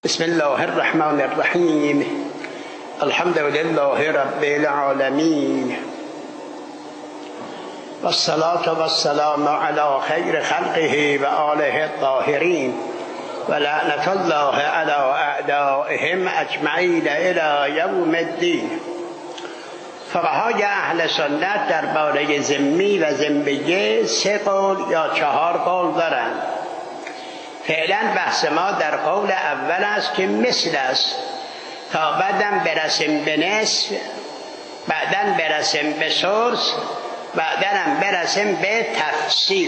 بسم الله الرحمن الرحیم. الحمد لله رب العالمین و الصلاة و السلام علی خیر خلقه و آله الطاهرین و لعنت الله علی اعدائهم اجمعین الی یوم الدین. فقهای اهل سنت درباره ذمی و ذمیه 3 قول یا 4 قول دارند. فعلا بحث ما در قول اول است که مثل است، تا بعدم برسیم به نصف، بعداً برسیم به ثلث، بعداً هم برسیم به تفصیل.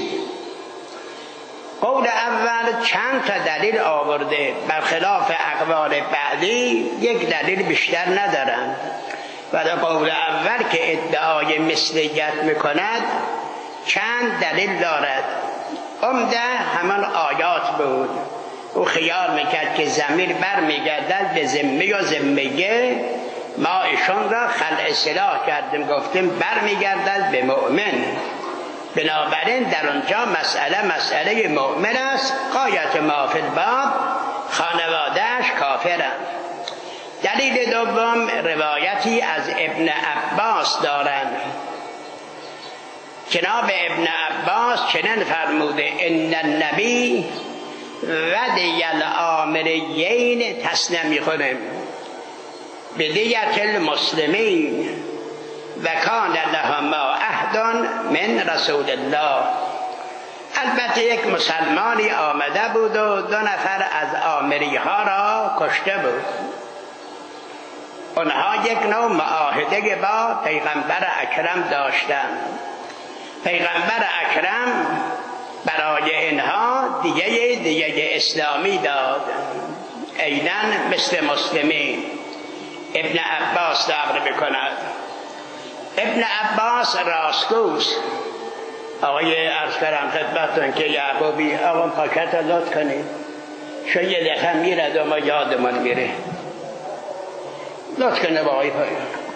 قول اول چند تا دلیل آورده، برخلاف اقوال بعدی یک دلیل بیشتر ندارند. و در قول اول که ادعای مثلیت میکند چند دلیل دارد. عمده همان آیات بود. او خیال میکرد که ضمیر برمیگردد به ذمی و ذمیه، ما ایشون را خلع اصطلاح کردیم، گفتیم برمیگردد به مؤمن. بنابراین در اونجا مسئله مؤمن است. غایت ما فی الباب، خانوادهش کافرند. دلیل دوم روایتی از ابن عباس دارند. جناب ابن عباس چنین فرموده: ان النبی ودی الامریین، تصنیه میکنیم، بدیت المسلمین و کان لهما عهد من رسول الله. البته یک مسلمانی آمده بود و 2 نفر از آمری ها را کشته بود. آنها یک نوع معاهده با پیغمبر اکرم داشتند. پیغمبر اکرم برای اینها دیگه اسلامی داد، عیناً مثل مسلمین. ابن عباس نقل میکند. ابن عباس راستگوست. آقای عرض کردم خدمتتون که یعقوبی آقا پاکت را لطف کنید، شو یه دقیقه میرد و ما یادمان میره. لطف کنه با آقای پاکت.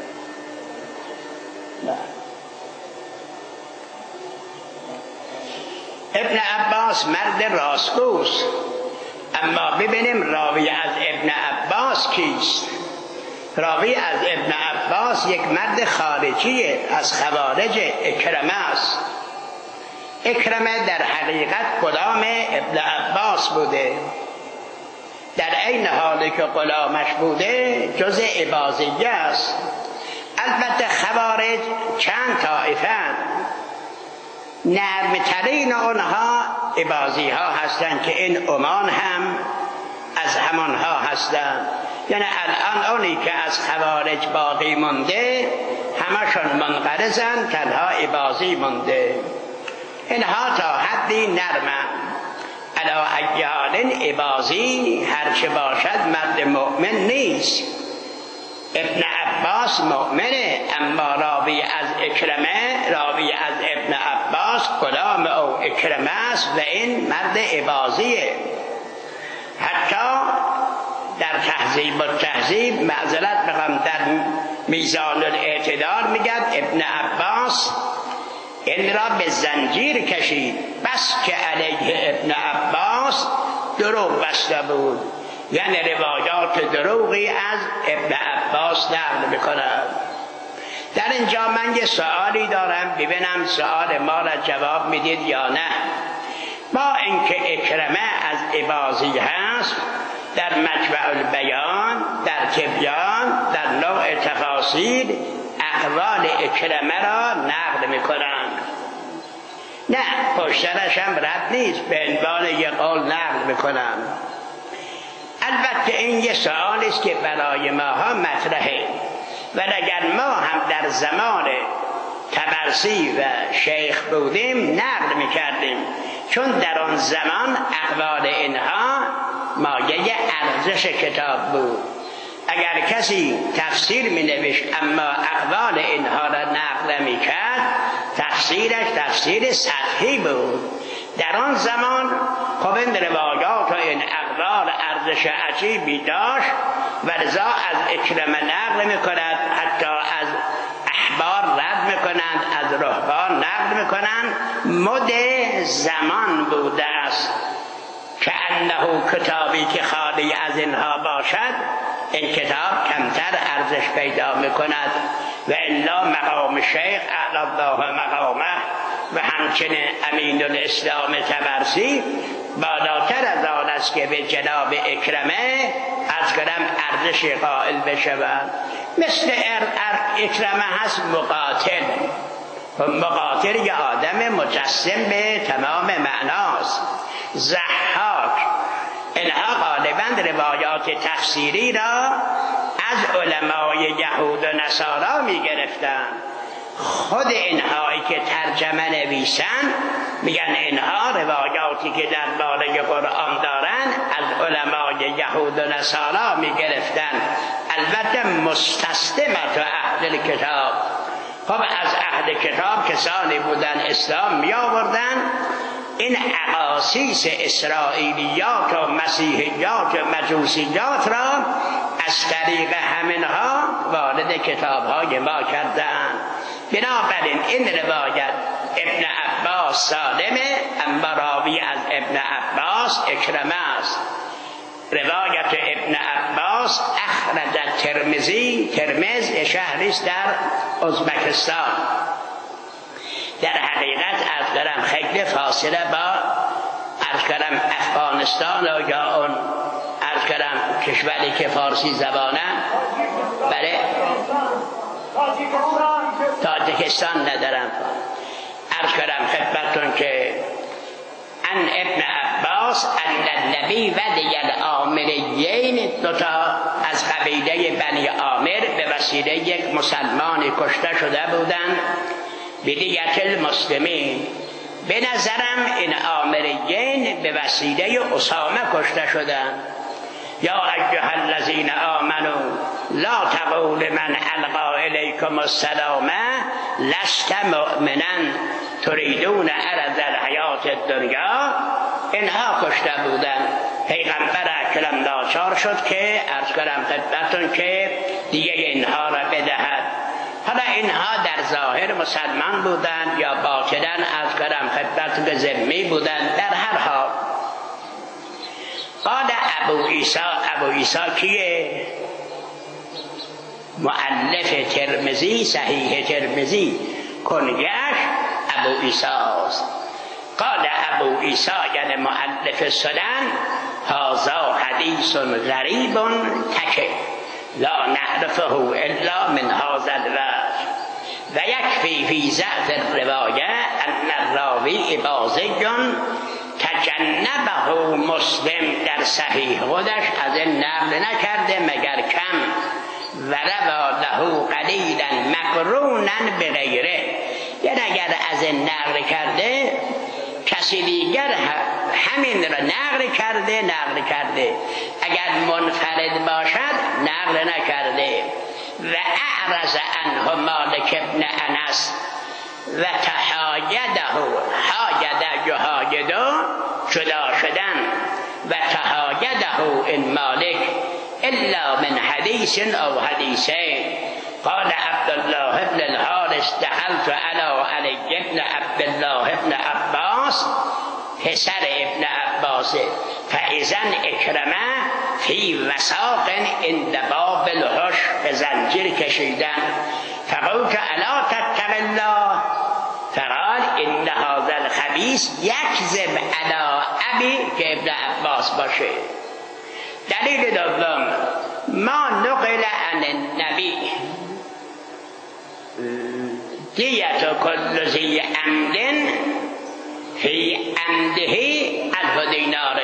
ابن عباس مرد راستگوست. اما ببینیم راوی از ابن عباس کیست. راوی از ابن عباس یک مرد خارجیه، از خوارج، اکرمه است. اکرمه در حقیقت غلام ابن عباس بوده، در این حالی که غلامش بوده جز اباضیه است. البته خوارج چند طایفه‌اند، نرمترین آنها اباضی ها هستند که این عمان هم از همانها هستند. یعنی الان اونی که از خوارج باقی مونده همشون منقرضند، تنها اباضی مونده. اینها تا حدی نرمند. علا ایال اباضی هرچه باشد مرد مؤمن نیست. ابن عباس مؤمنه، اما راوی از اکرمه، راوی از ابن عباس غلام او اکرمه است و این مرد اباضیه. حتی در تهذیب و تهذیب، معذرت میخوام، در میزان الاعتدال میگد ابن عباس این را به زنجیر کشید، بس که علیه ابن عباس دروغ بسته بود. یعنی روایات دروغی از ابن عباس نقل میکنند. در اینجا من یه سوالی دارم، ببینم سوال ما را جواب میدید یا نه. با اینکه اکرمه از اباضی هست، در مجمع البیان، در تبیان، در نوع تفاصیل اقوال اکرمه را نقل میکنند. نه، پشترش هم رد نیست، به عنوان یک قول نقل میکنند. البته این یه سوال است که برای ماها مطرحه، و اگر ما هم در زمان طبرسی و شیخ بودیم نقل میکردیم، چون در آن زمان اقوال اینها مایه ارزش کتاب بود. اگر کسی تفسیر می نوشت اما اقوال اینها را نقل می کرد، تفسیرش تفسیر سطحی بود. در آن زمان خب این روایات و این اقوال ارزش عجیبی داشت و لذا از اکرمه نقل می کند، حتی از احبار رد می کنند، از رهبان نقل می کنند. مد زمان بوده است. که انه کتابی که خالی از اینها باشد این کتاب کمتر ارزش پیدا میکند و الا مقام شیخ اعلی الله مقامه و همچنین امین الاسلام طبرسی بالاتر از آن است که به جناب اکرمه از کنم ارزش قائل بشود. مثل اکرمه هست مقاتل. مقاتل یه آدم مجسم به تمام معناست. ضحاک، اینها غالبا روایات تفسیری را از علمای یهود و نصارا می گرفتن. خود اینهایی که ترجمه نویسن میگن اینها روایاتی که درباره قرآن دارن از علمای یهود و نصارا می گرفتن. البته مستسلمت و اهل کتاب، خب از اهل کتاب کسانی بودن اسلام می آوردن، این اقاصیص اسرائیلیات و مسیحیات و مجوسیات را از طریق همینها وارد کتاب‌های ما کردند. بنابراین این روایت ابن عباس سالمه، اما راوی از ابن عباس اکرمه است. روایت ابن عباس اخرج ترمذی، ترمذ شهری است در ازبکستان. در حقیقت از دارم خیلی فاصله با از کردم افغانستان و یا اون از کردم کشوری که فارسی زبانه بله تاجیکستان ندارم. عرض کردم خدمتتون که ان ابن عباس ان النبی ودی العامریین، دوتا از قبیله بنی عامر به وسیله یک مسلمانی کشته شده بودند بدیت المسلمین. به نظرم این عامریین به وسیله اسامه کشته شدند. یا ایها الذین آمنوا لا تقولوا من القى الیکم السلام لست مؤمنا تريدون عرض الحیات الدنیا. اینها کشته بودند. پیغمبر اکرم ناچار شد که عرض کنم خدمتتون که دیگه اینها را بدهد. حالا اینها در ظاهر مسلمان بودند یا باطنا از کنم خدمتتون که ذمی بودند. در هر حال قال ابو عیسی کیه؟ مؤلف ترمذی، صحیح ترمذی، کنیش ابو عیسی است. قال ابو عیسی یعنی مؤلف سنن هذا حدیث غریب تک لا نعرفه الا من هذا الوجه و یکفی فی ضعف الروایه ان الراوی بازی تجنبه مسلم در صحیح خودش از این نقل نکرده مگر کم و روا له قلیلا مقرونا بغیره. یعنی اگر از این نقل کرده کسی دیگر همین را نقل کرده اگر منفرد باشد نقل نکرده. و اعرض عنه مالک ابن انس و تحایده یحایده جدا شدن و تحایده این مالک الا من حدیث او حدیثین. قال عبدالله ابن الحارث دخلت علی ابن عبدالله ابن عباس پسر ابن عباس فاذن اکرمه فی وساق عند باب الحش به زنجیر کشیدن. فقلت الا تتق الله فقال ان هذا الخبیث یکذب علی ابی که ابن عباس باشه. دلیل دوم ما نقل عن النبی دیت کل ذی عمد فی عمده 1000 دینار.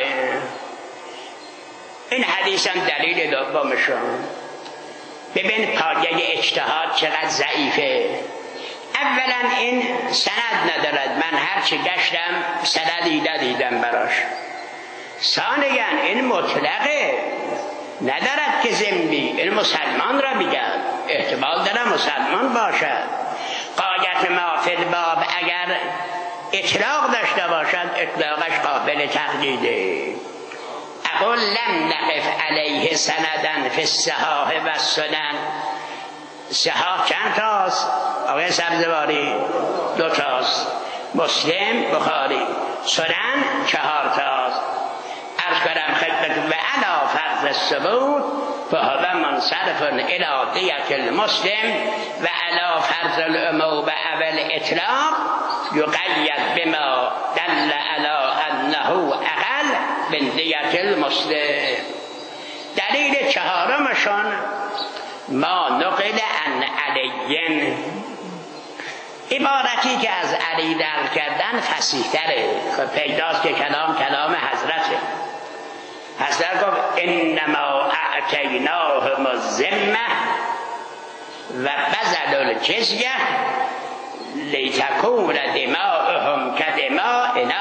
این حدیث هم دلیل دومشون. ببین پایه اجتهاد چقدر ضعیفه. اولا این سند ندارد، من هرچی گشتم سندی ندیدم براش. ثانیا این مطلقه ندارد که ذمی، این مسلمان را میگن، احتمال داره مسلمان باشد. قایت ما فی الباب اگر اطلاق داشته باشد اطلاقش قابل تقلیده. اقول لم نقف علیه سندن فی الصحاح و السنن. صحاح چند تاست؟ آقای سبزواری 2 تاست. مسلم، بخاری. سنن 4 تاست. عرض کردم خدمت و علا فرض الثبوت فهو منصرف الى دیت المسلم و علا فرض العموم اول اطلاق یقید بما دل علی انه اقل من دیت المسلم. دلیل چهارمشان ما نقل عن علی، عبارتی که از علی نقل کردن فصیح تره. خب پیداست که کلام حضرته. حضرت گفت انما اعطیناهم الذمه و بذلوا الجزیه لتکون دماؤهم کدمائنا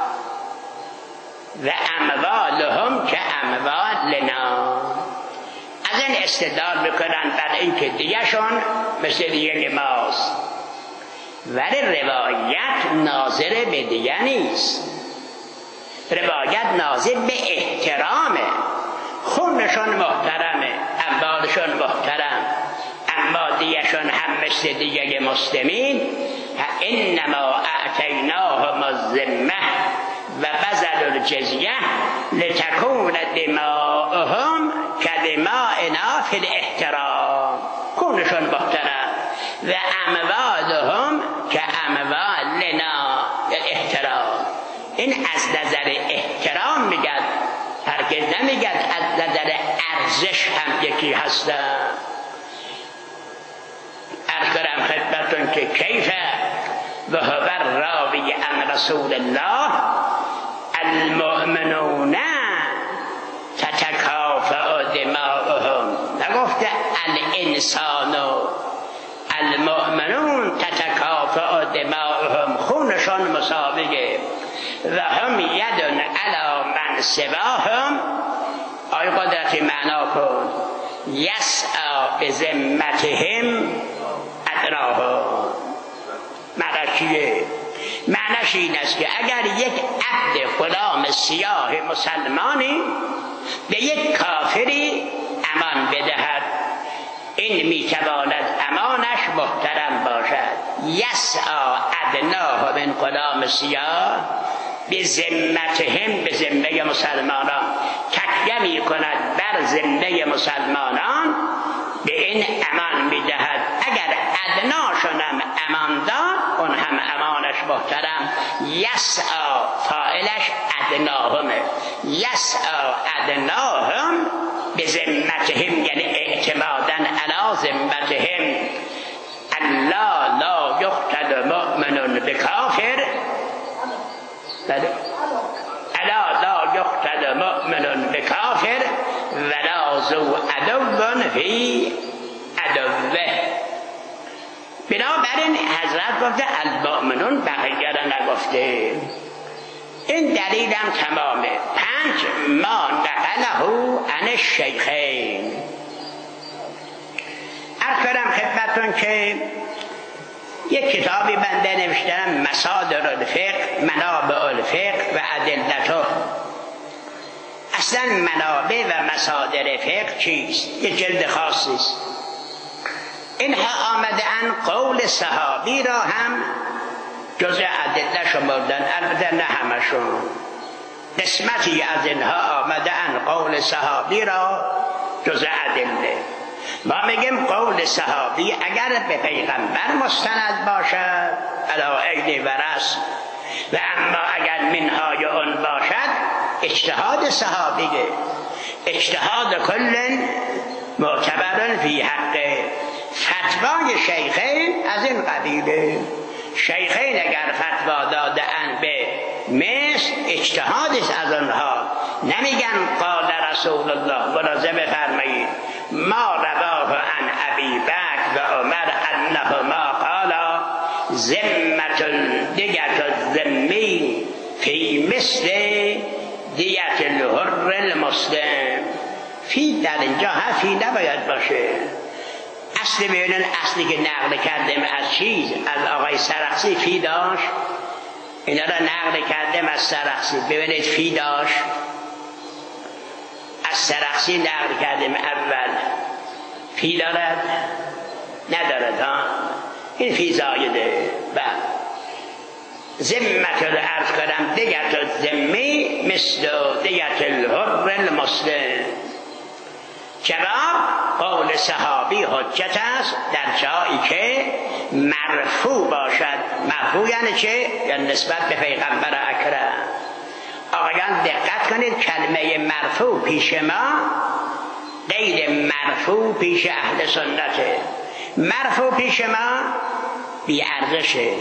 و اموالهم کاموالنا. از این استدلال میکنن بر اینکه دیگهشون مثل دیگه ماست، ولی روایت ناظر به دیگه نیست. روایت ناظر به احترامه. خونشون محترمه، اموالشون محترم، اما دیگهشون هم مثل دیگه مسلمین. انما اعطیناهم الذمه و بذلوا الجزیه لتکون دماؤهم کدمائنا فی الاحترام. خونشون محترم و اموالهم کاموالنا احترام. این از نظر احترام میگد، هرگز نمیگد از نظر ارزش هم یکی هستن. عرض کنم خدمتتون که کیف و هو راوی عن رسول الله المؤمنون تتکافئ دماؤهم. نگفته الانسان، المؤمنون تتکافئ دماؤهم، خونشان مساویه. و هم یدن علی من سواهم. آی قدرت معنا کن یسعی بذمتهم ادناهم. معنی چیه؟ معنیش این است که اگر یک عبد غلام سیاه مسلمانی به یک کافری امان بدهد، این میتواند امانش محترم باشد. یسعی ادناه من غلام سیاه به ذمتهم، به ذمه مسلمانان تکیه می کند بر ذمه مسلمانان، به این امان میدهد. اگر ادناشون هم امان داد، اون هم امانش محترم. یسعی فاعلش ادناهمه. یسعی ادناهم به ذمتهم، یعنی اعتمادا علی ذمتهم. الله لا یقتل مؤمن بکافر. الا لا یقتل مؤمن بکافر ولا ذو عدو فی عدوه. بنابراین حضرت گفته المؤمنون، بقیه را نگفته. این دلیل هم تمامه. 5 ما نقله عن الشیخین. عرض کنم خدمتتون که یک کتابی بنده نوشتم مصادر الفقه، منابع الفقه و ادلته. اصلا منابع و مصادر فقه چیست؟ یک جلد خاصی است. اینها آمدن قول صحابی را هم جزء ادله شمردن، البته نه همشون. قسمتی از اینها آمدن قول صحابی را جزء ادله. ما میگیم قول صحابی اگر به پیغمبر مستند باشد علی عین و رأس، و اما اگر منهای اون باشد اجتهاد صحابیه. اجتهاد کل معتبر فی حق. فتوای شیخین از این قبیله. شیخین اگر فتوا دادن به مثل، اجتهادش از آنها. نمیگن قال رسول الله. ملاحظه بفرمایید ما رواه عن ابی بکر و عمر انهما قالا ذمة دیت الذمی فی مثل دیت الحر المسلم. فی در اینجا فی نباید باشه. اصل ببینن، اصلی که نقل کردیم از چیز، از آقای سرخسی فی داشت. اینا را نقل کردیم از سرخسی، ببینید فی داشت. از سرخسی نقل کردیم اول. فی دارد؟ ندارد ها. این فی زایده. ذمت الارض کنم دیت الذمی مثل دیت الحر المسلم. جواب قول صحابی حجت است در جایی که مرفوع باشد. مرفوع یعنی چه؟ یعنی نسبت به پیغمبر اکرم. آقایان دقت کنید، کلمه مرفوع پیش ما غیر مرفوع پیش اهل سنته. مرفوع پیش ما بی ارزشه.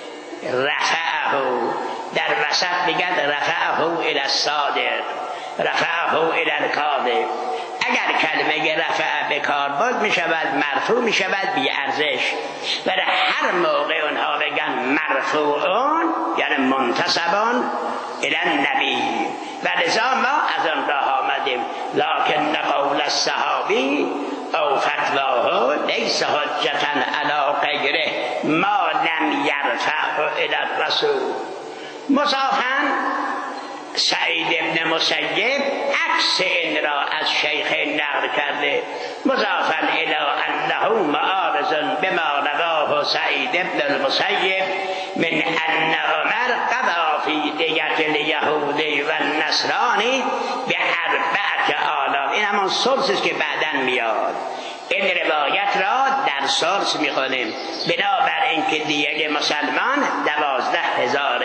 رفعه در وسط میگن رفعه الی الصادق، رفعه الی الکاذب. اگر کلمه رفعه به کار برد می شود مرفوع، می شود بی ارزش. ولی هر موقع اونها بگن مرفوعون یعنی منتسبون الی النبی، و لذا ما از آن راه آمدیم. لکن قول الصحابی او فتواه لیس حجتا علی غیره ما لم یرفعه الی الرسول. مضافاً سعید ابن مسیب عکس این را از شیخ نقل کرده. مضافاً الی انه معارض بما رواه سعید ابن المسیب من ان عمر قضا فی دیت الیهودی و النصرانی به 4,000. این همان سلس است که بعداً میاد. این روایت را در سلس میخونیم. بنابر اینکه دیگه مسلمان 12,000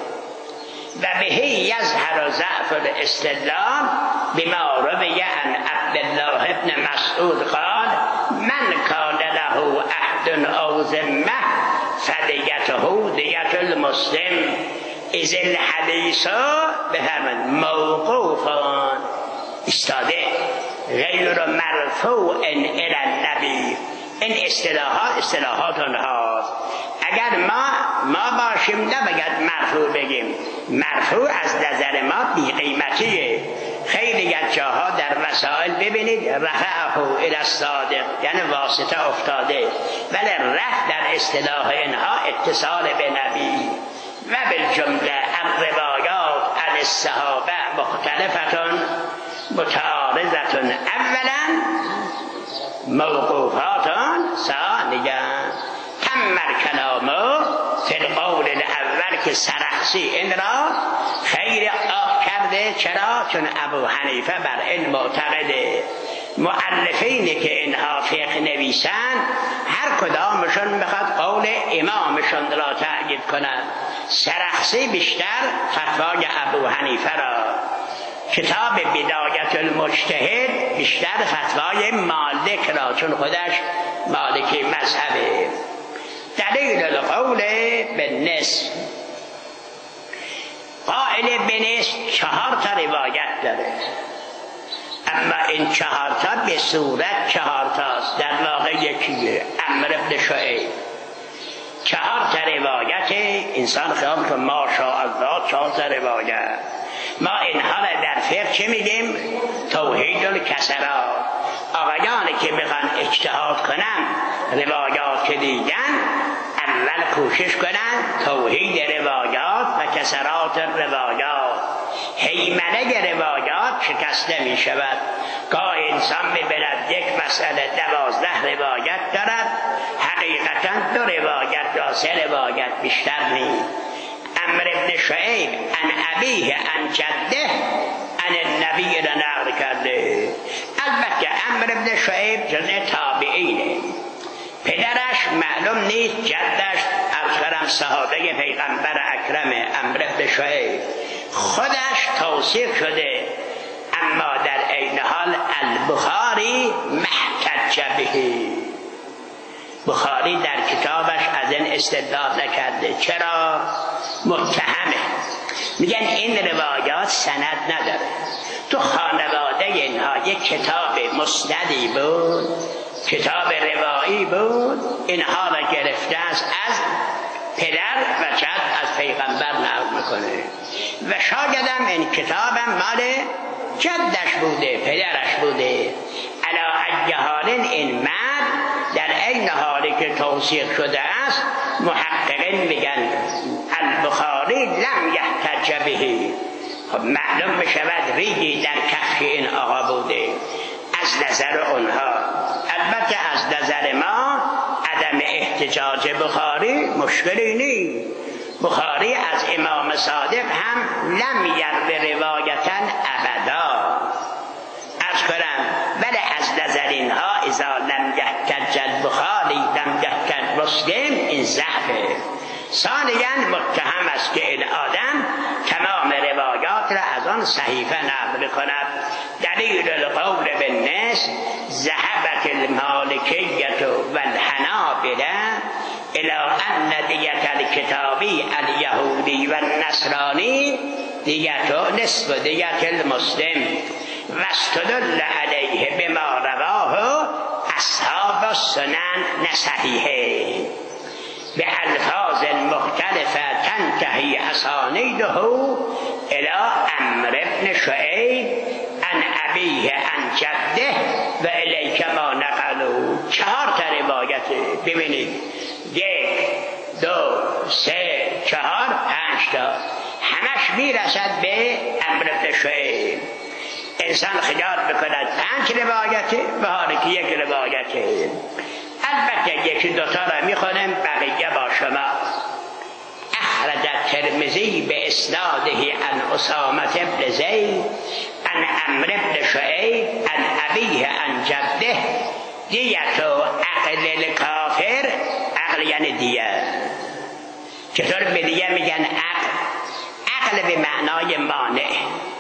و بهی یظهر ضعف الاستدلال بما روی عن عبدالله ابن مسعود قال من کان له عهد او ذمه فدیته دیت المسلم اذ الحدیث بفرمایید موقوفان استاده غیر مرفوع الی النبی. این اصطلاحات اونهاست. اگر ما باشیم نباید مرفوع بگیم. مرفوع از نظر ما بی قیمتیه. خیلی از جاها در مسائل ببینید رفعه الی الصادق یعنی واسطه افتاده، ولی رفع در اصطلاح اینها اتصال به نبی. و بالجمله الروایات عن الصحابه مختلفتون متعارضتون اولا موقوفاتون ثانیا. تم کلامو فی القول الاول که سرخسی این را خیر آب کرده. چرا؟ چون ابو حنیفه بر این معتقده. مؤلفینی که اینها فقه نویسن هر کدامشون میخواد قول امامشون را تأکید کند. سرخسی بیشتر فتوای ابو حنیفه را، کتاب بدایت المجتهد بیشتر فتوای مالک را، چون خودش مالکی مذهبه. دلیل القول بالنصف، قائل بنصف 4 روایت داره، اما این 4 به صورت 4 است، در واقع یکیه. عمرو بن شعیب 4 روایت. انسان خیال که ماشاءالله 4 روایت. ما اینها را در فقه چه میگیم؟ توحید الکسرات. آقایانی که میخوان اجتهاد کنن روایات که دیدن اول کوشش کنن توحید روایات و کسرات روایات. هیمنه روایات شکسته می شود. گاه انسان میبرد یک مسئله 12 روایت دارد، حقیقتا 2 روایت یا 3 روایت بیشتر نیست. عمرو بن شعیب عن ابیه عن جده عن النبی را نقل کرده. البته عمرو بن شعیب جزء تابعینه، پدرش معلوم نیست، جدش افسرم صحابه پیغمبر اکرم. عمرو بن شعیب خودش توثیق شده، اما در عین حال البخاری محتج به. بخاری در کتابش از این استدلال نکرده. چرا؟ متهمه. میگن این روایات سند نداره. تو خانواده اینها یک کتاب مسندی بود، کتاب روایی بود، اینها را گرفته است از پدر و جد از پیغمبر نقل میکنه و شاگردم این کتابم مال جدش بوده، پدرش بوده. علی ای حال این مرد در این حالی که توثیق شده است محققین میگن البخاری لم یحتج به. خب معلوم میشود ریگی در کفش این آقا بوده از نظر اونها. البته از نظر ما عدم احتجاج بخاری مشکلی نیست. بخاری از امام صادق هم لم یروی روایتا ابدا. عرض کنم بله از نظر اینها اذا لم یحتج بخاری لم یحتج مسلم، این ضعفه. ثانیاً متهم است که این آدم تمام روایات را از آن صحیفه نقل کند. دلیل القول بالنص ذهبت المالکیة والحنابلة الى ان دیت الکتابی الیهودی و النصرانی دیت نصف دیت المسلم و استدل علیه بما رواه اصحاب السنن صحیحه به الفاظ مختلفه تنتهی اسانیده الى عمرو بن شعیب عن ابیه عن جده و الیک ما نقلوا. 4 روایته ببینید، 1 2 3 4 5 تا همش میرسد به عمرو بن شعیب. انسان خیال بکند 5 روایته به حالی که 1 روایته. البته 1 2 تا را میخونم، بقیه با شما. اخرج الترمذی به اسناده عن اسامه بن زید عن عمرو بن شعیب عن ابیه عن جده دیت عقل الکافر. عقل یعنی دیه. چطور به دیه میگن عقل؟ عقل به معنای مانع.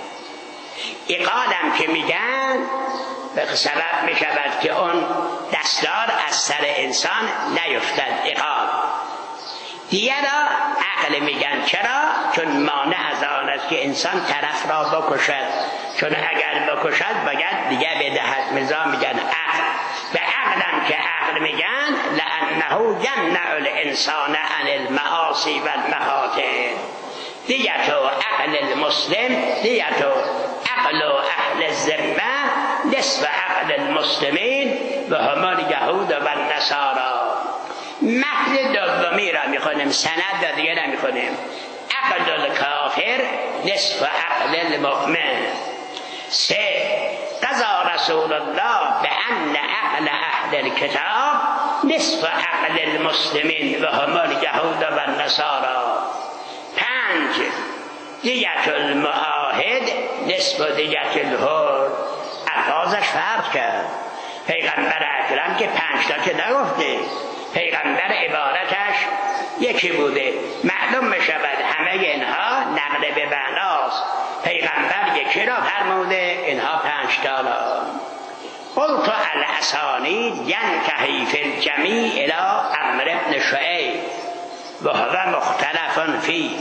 عقالم که میگن سبب میشود که اون دستار از سر انسان نیفتد. عقال دیه را عقل میگن. چرا؟ چون مانع از آن است که انسان طرف را بکشد، چون اگر بکشد باید دیگه بدهد، لذا میگن عقل. به عقلم که عقل میگن لانه یمنع الانسان عن المعاصی و المخاطر. دیت عقل المسلم دیت عقل اهل الذمه نصف عقل المسلمین و هم الیهود و النصارا. متن دومی را میخونیم، سند و دیگه نمیخونیم. عقل الکافر نصف عقل المؤمن. 3 قضا رسول الله بأن عقل اهل الكتاب نصف عقل المسلمین و هم الیهود و النصارا. 5 دیت المعاهد نصف دیت الحر. الفاظش فرق کرد. پیغمبر اکرم که 5 تا که نگفته، پیغمبر عبارتش یکی بوده. معلوم میشود همه اینها نقل به بناست. پیغمبر یکی را فرموده، اینها 5 تا را. قلت الاسانید ینتهی فی الجمیع الى عمرو بن شعیب و هو مختلف فی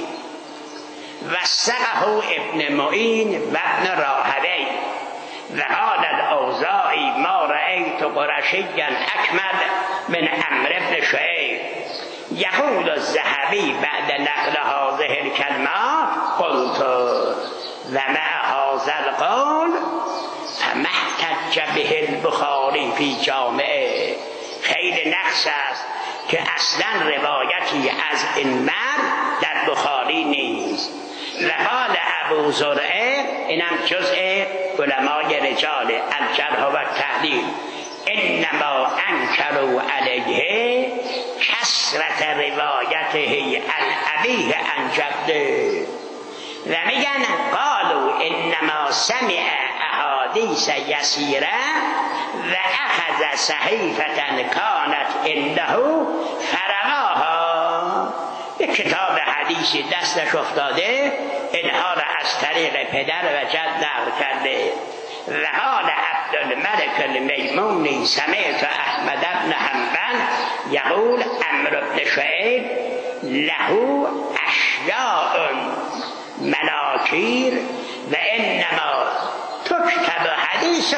وثقه ابن معین و ابن راهوی و قال الاوزاعی ما رأیت قرشیا اکمل من عمرو بن شعیب. یقول الذهبی بعد نقل هذه الکلمات قلت و مع هذا القول فما احتج به البخاری فی جامعه. خیلی نقص است که اصلا روایتی از این مرد در بخاری نیست. وقال ابو زرعه، اینم جزء علمای رجال الجرح و التعدیل، انما انکروا علیه کثرت روایته الابیه عن جده و میگن قالوا انما سمع احادیث یسیره و اخذ صحیفه کانت عنده فرغاها. یک کتاب حدیثی دستش افتاده، اینها را از طریق پدر و جد نقل کرده. و قال عبدالملک المیمونی سمعت احمد بن حنبل یقول عمرو بن شعیب له اشیاء مناکیر و انما تکتب حدیثه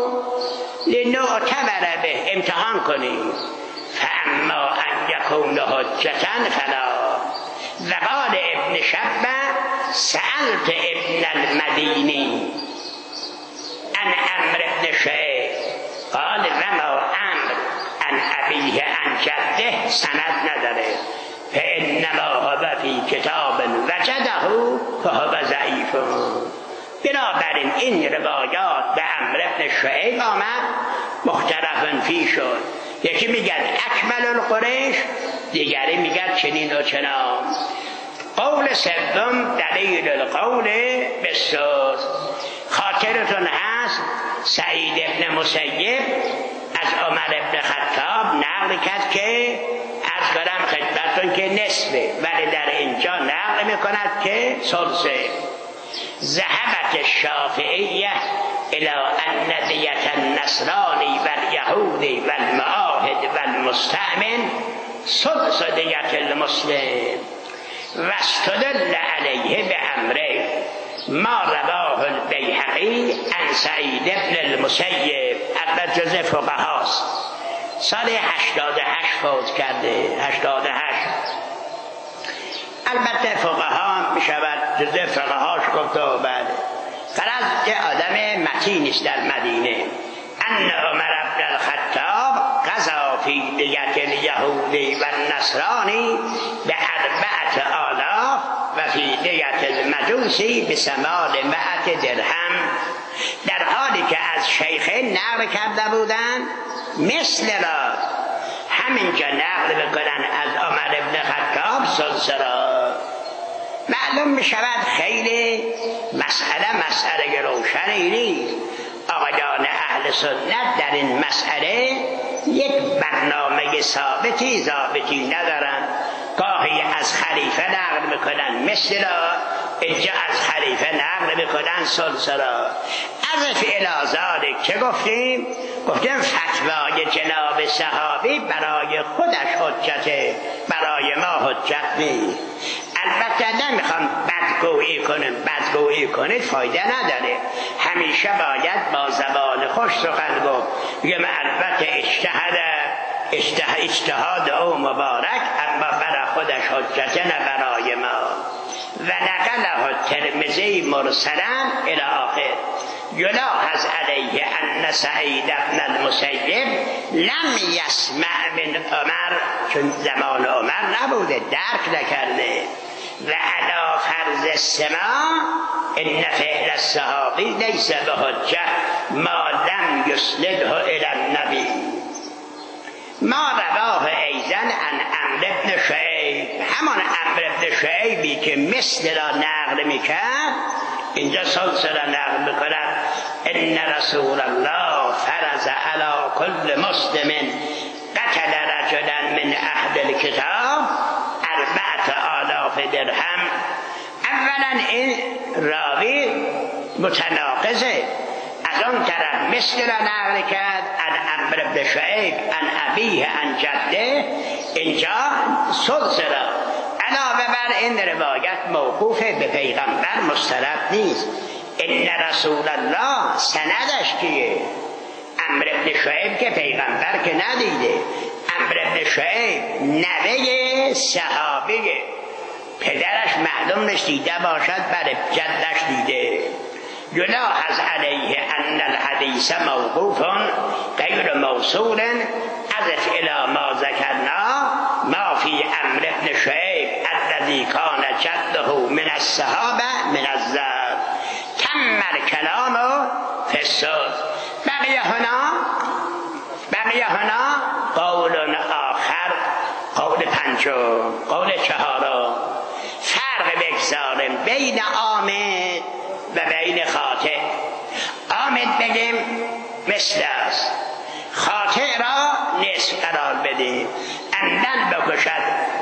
لنعتبر به، امتحان کنیم. فاما ان یکون حجتا فلا. و قال ابن شبه سألت ابن المدینی عن عمرو بن شعیب قال وما عمرو عن ابیه عن جده، سند نداره. فانما هو فی کتاب وجده فهو ضعیف. بنابراین این روایات به عمرو بن شعیب آمد، مختلف فی شد. یکی میگن اکمل القریش، دیگری میگن چنین و چنان. قول سوم دلیل القول بالصلح. خاطرتون هست سعید ابن مسیب از عمر ابن خطاب نقل کرد که از کنم خدمتون که نصفه، ولی در اینجا نقل میکند که ثلثه. ذهبت الشافعیه الى ان دیت النصرانی والیهودی والمعاهد والمستأمن ثلث دیت المسلم واستدل علیه بامره ما رواه البیهقی عن سعید ابن المسیب. البته جزء فقهاست، سال 88 فوت کرده. 88 البته فقها می شود جزء فقهاش گفته و بعد فرض که آدم متینی است در مدینه. ان عمر بن الخطاب قضا فی دیت الیهودی و النصرانی به 4,000 و فی دیت المجوسی به 800 درهم، در حالی که از شیخین نقل کرده بودند مثل را همینجا نقل بکنن از عمر بن خطاب سلسله را. معلوم می شود خیلی مسئله روشنی نیست. آقایان اهل سنت در این مسئله یک برنامه ضابطی ندارن. گاهی از خلیفه نقل میکنن مثل را، اینجا از خلیفه نقل میکنن سلسله را. از الی ذالک چه گفتیم فتوای جناب صحابی برای خودش حجته، برای ما حجت نیست. البته نمیخوام بدگویی کنید فایده نداره. همیشه باید با زبان خوش سخن گفت. بگم البته اجتهاد او مبارک، اما برای خودش حجته نه برای ما. و نقله الترمذی مرسلا الی آخر. یلاحظ علیه ان سعید بن المسیب لم یسمع من عمر، چون زمان عمر نبوده درک نکرده. و علی فرض السماع ان فعل الصحابی لیس بحجه ما لم یسنده الی النبی. ما رواه ایضا عن عمرو بن شعیب، همان عمرو بن شعیبی که مثل را نقل میکرد اینجا سلسله نقل میکند. ان رسول الله فرض علی کل مسلم قتل رجلا من اهل الکتاب 4,000 درهم. اولا این راوی متناقضه. از اون طرف مثل را نقل کرد عن عمرو بن شعیب عن ابیه عن جده، اینجا سلسله. علاوه بر این روایت موقوف به پیغمبر مستند نیست. ان رسول الله سندش کیه؟ عمرو بن شعیب که پیغمبر که ندیده. عمرو بن شعیب نوه صحابیه، پدرش معلوم نش دیده باشد، بله جدش دیده. یلاحظ علیه ان الحدیث موقوف غیر موصول اضف الی ما ذکرنا ما فی عمرو بن شعیب الذی کان جده من الصحابه من الذهب تم الکلام فی الصلح. بقیه هنا قول آخر، قول پنجم، قول چهارم. فرق بگذاریم بین عامد و بین خاطئ. عامد بگیم مثل است، خاطئ را نصف قرار بدیم. عمدن بکشد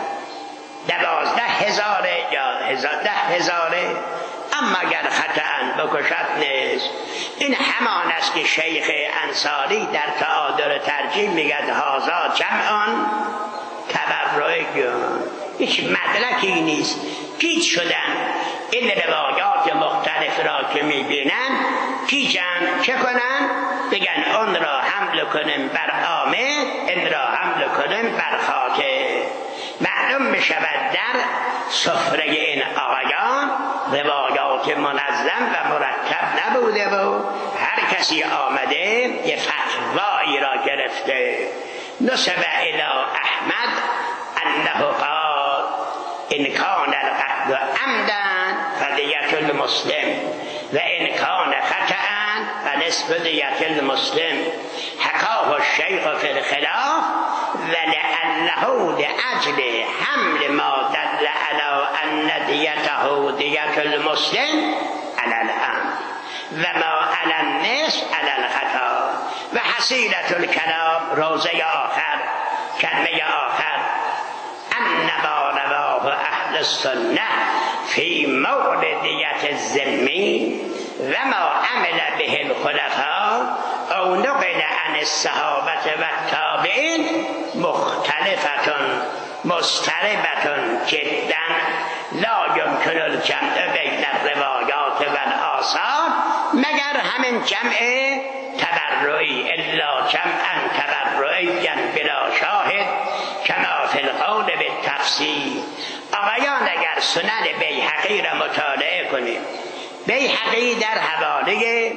12,000 یا 10,000، اما اگر خطأ بکشد نصف. این همان است که شیخ انصاری در تعادل ترجیح میگد هذا جمعان تبرعیون. هیچ مدرکی نیست، گیج شدن. این روایات مختلف را که میبینن گیجن، چه کنن؟ بگن اون را حمل کنیم بر عامد، این را حمل کنیم بر خاطئ. معلوم میشود در سفره این آقایان روایات منظم و مرتب نبوده و هر کسی آمده یه فتوایی را گرفته. نسب الی احمد انه قال ان کان القتل عمدا فدیت المسلم و ان کان خطأ فنصف دیت المسلم. حکاه الشیخ فی الخلاف ولعله لاجل حمل ما دل علی ان دیته دیت المسلم علی العمد و ما علی النصف علی الخطا و حصیلة الکلام روزه آخر کلمه آخر ان ما رواه اهل السنه فی مورد دیت الذمی و ما عمل به الخلفاء او نقل عن الصحابه و التابعین مختلفة مضطربة جدا لا یمکن الجمع بین الروایات و الآثار مگر همین جمع تبرعی الا جمعا تبرعیا بلا شاهد کما فی القول بالتفصیل. آقایان اگر سنن بیهقی را مطالعه کنید، بیهقی در حواله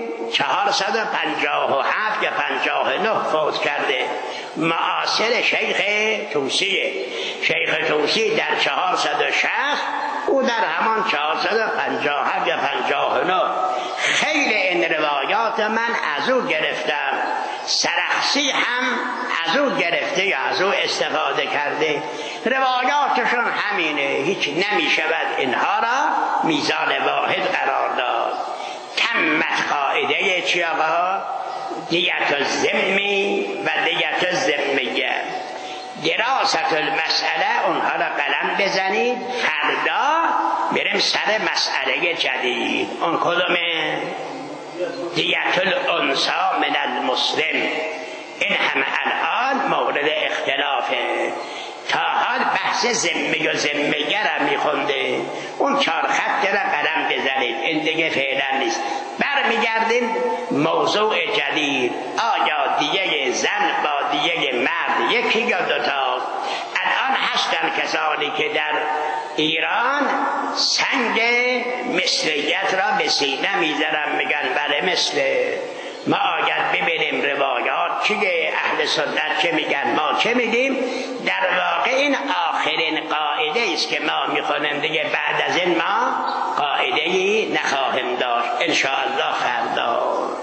457 یا 59 فوت کرده، معاصر شیخ توسیه. شیخ توسی در 460، او در همان 457 یا 59. خیلی این روایات من از او گرفتم، سرخسی هم از او گرفته یا از او استفاده کرده. روایاتشون همینه، هیچ نمی شود اینها را میزان واحد قرار داد. تمت قاعده چی آقا؟ دیت الذمی و دیت الذمیه. دراست المسئله اونها را قلم بزنید، فردا بریم سر مسئله جدید. اون کدومه؟ دیت الانثی من المسلم. این همه الان مورد اختلافه. تا حال بحث ذمی و ذمیه را میخونده، اون 4 خط را قلم بزنید، این دیگه فعلا نیست. برمیگردیم موضوع جدید. آیا دیگه زن با دیگه مرد یکی یا دوتا؟ الان هستن کسانی که در ایران سنگ مثلیت را به سینه میزنن، میگن بله مثله. ما آید ببینیم روایات چیه، اهل سنت چه میگن، ما چه میگیم. در واقع این آخرین قاعده است که ما میخونیم دیگه، بعد از این ما قاعده‌ای نخواهیم داشت ان شاء الله فردا.